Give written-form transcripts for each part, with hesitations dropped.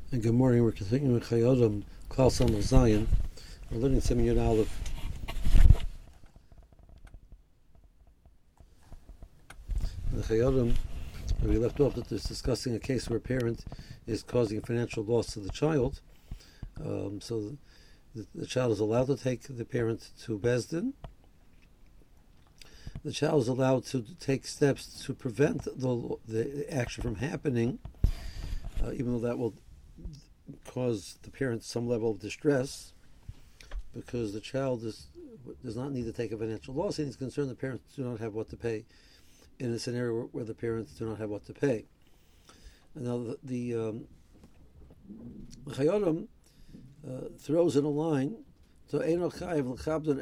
And good morning. We're continuing with Chayodim, Klal Samach Zion. We're learning Siman Yud Aleph. The Chayodim, where we left off, that there's discussing a case where a parent is causing a financial loss to the child. So the child is allowed to take the parent to Beis Din. The child is allowed to take steps to prevent the action from happening, even though that will cause the parent some level of distress, because the child does not need to take a financial loss, and he's concerned the parents do not have what to pay in a scenario where the parents do not have what to pay. And now the Chayodim throws in a line, so we'll see in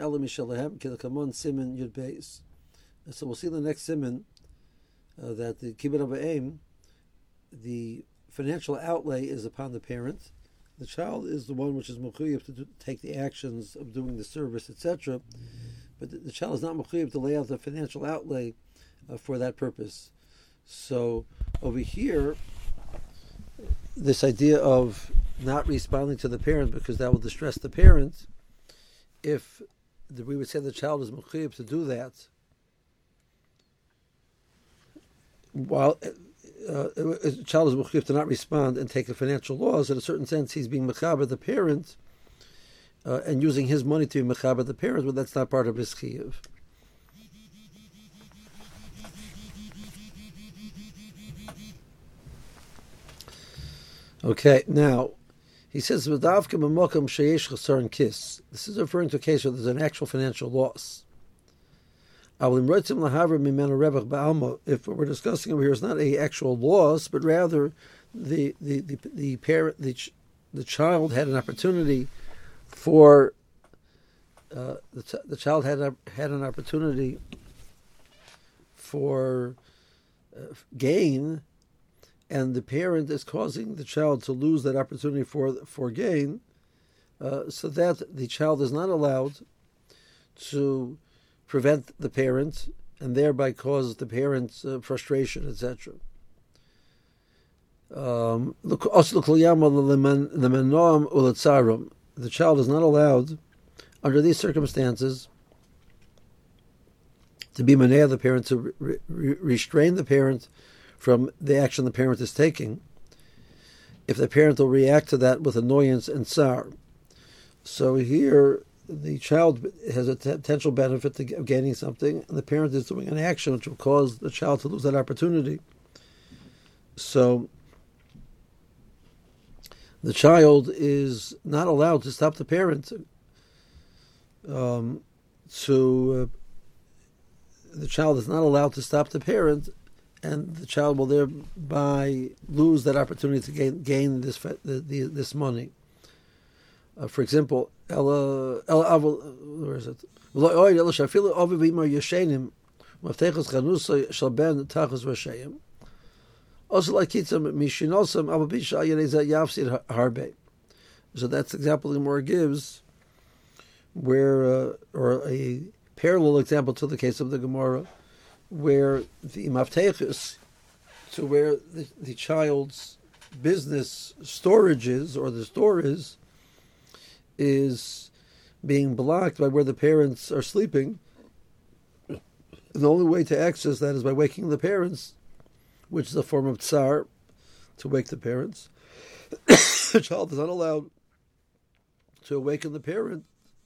the next siman that the kibbut avayim, the financial outlay is upon the parent. The child is the one which is mechuyev to take the actions of doing the service, etc. But the child is not mechuyev to lay out the financial outlay for that purpose. So over here, this idea of not responding to the parent because that will distress the parent, if we would say the child is mechuyev to do that, while a child is mechuyev to not respond and take a financial loss, in a certain sense he's being mechaber the parent and using his money to be mechaber the parent, but that's not part of his chiyuv. Okay, now he says v'davka b'makom sheyesh chasar and kiss. This is referring to a case where there's an actual financial loss. If what we're discussing over here is not an actual loss, but rather the parent, the child had an opportunity for the child had an opportunity for gain, and the parent is causing the child to lose that opportunity for gain, so that the child is not allowed to prevent the parent and thereby cause the parent's frustration, etc. The child is not allowed, under these circumstances, to be maneh the parent, to restrain the parent from the action the parent is taking, if the parent will react to that with annoyance and tsar. So here, the child has a potential benefit of gaining something, and the parent is doing an action which will cause the child to lose that opportunity. So the child is not allowed to stop the parent. The child is not allowed to stop the parent, and the child will thereby lose that opportunity to gain this money. For example, where is it? Also, like so that's the example the Gemara gives, where or a parallel example to the case of the Gemara, where the maftechus, to where the child's business storage is, or the store is being blocked by where the parents are sleeping. The only way to access that is by waking the parents, which is a form of tsar, to wake the parents. The child is not allowed to awaken the parent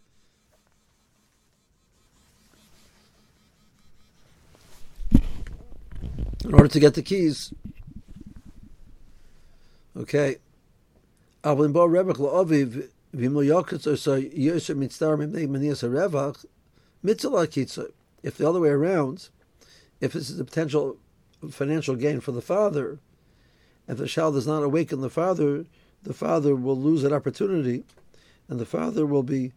in order to get the keys. Okay. If the other way around, if this is a potential financial gain for the father, if the child does not awaken the father will lose that opportunity, and the father will be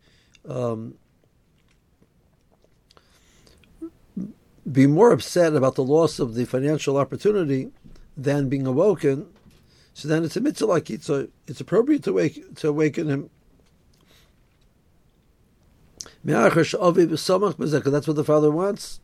more upset about the loss of the financial opportunity than being awoken. So then it's a mitzvah like it. So it's appropriate to awaken him. Because that's what the father wants.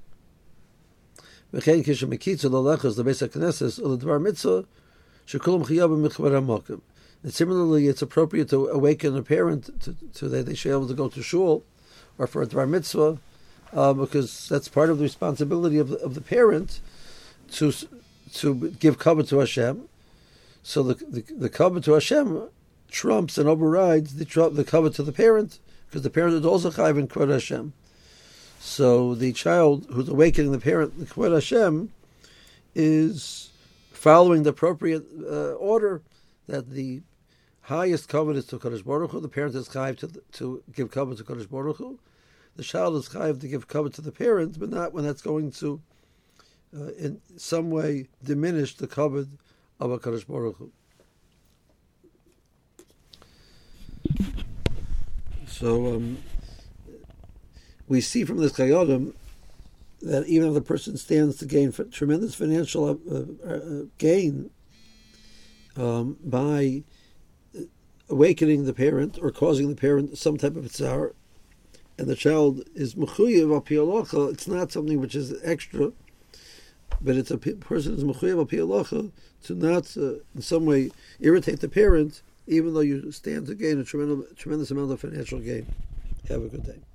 And similarly, it's appropriate to awaken a parent to that they should be able to go to shul or for a dvar mitzvah, because that's part of the responsibility of the parent to give kavod to Hashem. So the kavod to Hashem trumps and overrides the kavod to the parent, because the parent is also chayiv in kvod Hashem. So the child who's awakening the parent, the kvod Hashem, is following the appropriate order, that the highest kavod is to Kadosh Baruch Hu. The parent is chayiv to give kavod to Kadosh Baruch Hu. The child is chayiv to give kavod to the parent, but not when that's going to in some way diminish the kavod of a Kadosh Baruch Hu. So we see from this Chayyim that even if the person stands to gain tremendous financial gain by awakening the parent or causing the parent some type of tzar, and the child is mechuyev al pi halacha, it's not something which is extra, but it's a person is mechuyev al pi halacha to not in some way irritate the parent, even though you stand to gain a tremendous amount of financial gain. Have a good day.